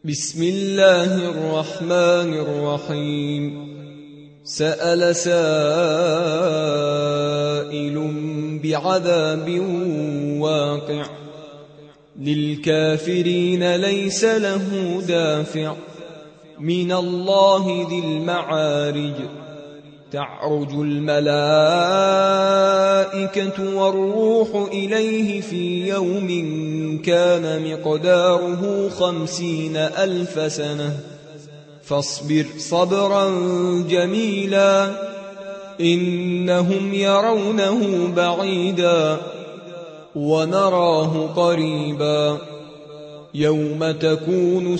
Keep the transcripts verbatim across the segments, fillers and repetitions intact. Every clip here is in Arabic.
بسم الله الرحمن الرحيم. سأل سائل بعذاب واقع للكافرين ليس له دافع من الله ذي المعارج. تعرج الملائكة والروح إليه في يوم كان مقداره خمسين ألف سنة فاصبر صبرا جميلا إنهم يرونه بعيدا ونراه قريبا. يوم تكون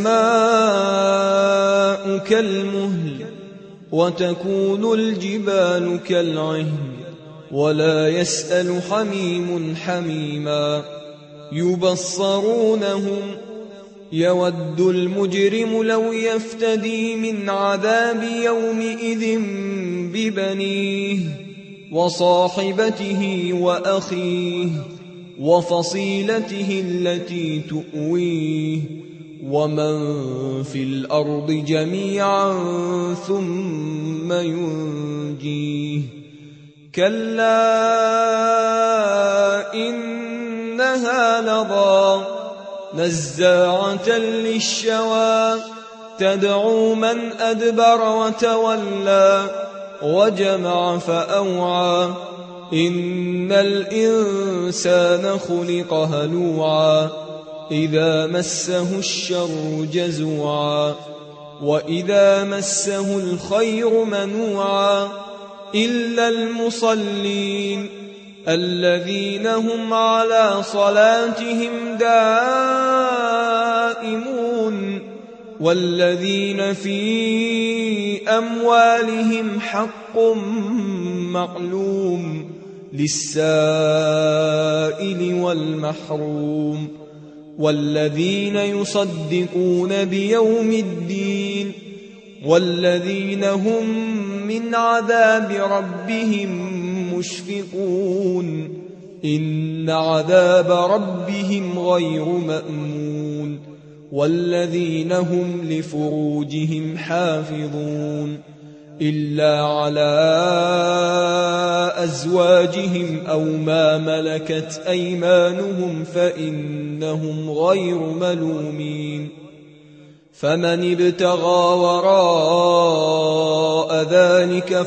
السماء كالمهل وتكون الجبال كالعهن ولا يسأل حميم حميما. يبصرونهم يود المجرم لو يفتدي من عذاب يومئذ ببنيه وصاحبته وأخيه وفصيلته التي تؤويه ومن في الأرض جميعا ثم ينجيه. كلا إنها لظى نزاعة للشوى تدعو من أدبر وتولى وجمع فأوعى. إن الإنسان خلق هلوعا إذا مسه الشر جزوعا وإذا مسه الخير منوعا إلا المصلين الذين هم على صلاتهم دائمون والذين في أموالهم حق معلوم للسائل والمحروم والذين يصدقون بيوم الدين والذين هم من عذاب ربهم مشفقون. إن عذاب ربهم غير مأمون. والذين هم لفروجهم حافظون إلا على أزواجهم أو ما ملكت أيمانهم فإنهم غير ملومين. فمن ابتغى وراء ذلك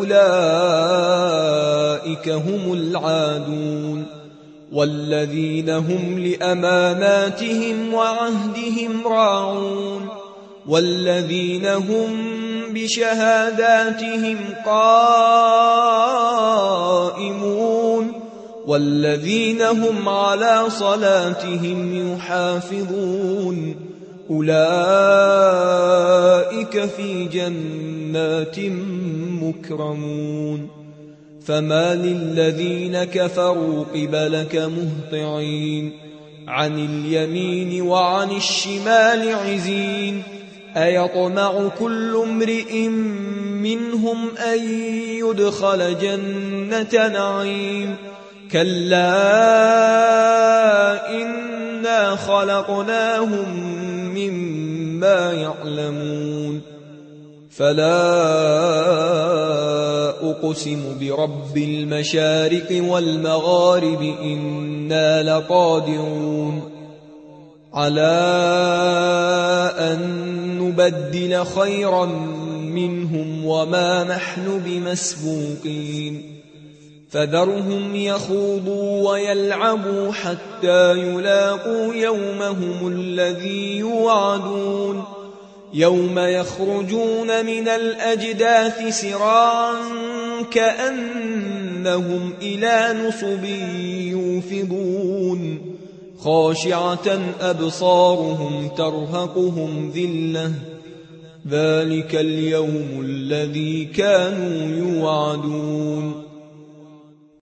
فأولئك هم العادون. والذين هم لأماناتهم وعهدهم راعون والذين هم بشهاداتهم قائمون والذين هم على صلاتهم يحافظون أولئك في جنات مكرمون. فما للذين كفروا قبلك مهطعين عن اليمين وعن الشمال عزين. أيطمع كل امرئ منهم أن يدخل جنة نعيم كلا إنا خلقناهم مما يعلمون. فلا أقسم برب المشارق والمغارب إنا لقادرون على أن نبدل خيرا منهم وما نحن بمسبوقين. فذرهم يخوضوا ويلعبوا حتى يلاقوا يومهم الذي يوعدون يوم يخرجون من الأجداث سراعا كأنهم إلى نصب يوفضون خاشعة أبصارهم ترهقهم ذلة ذلك اليوم الذي كانوا يوعدون.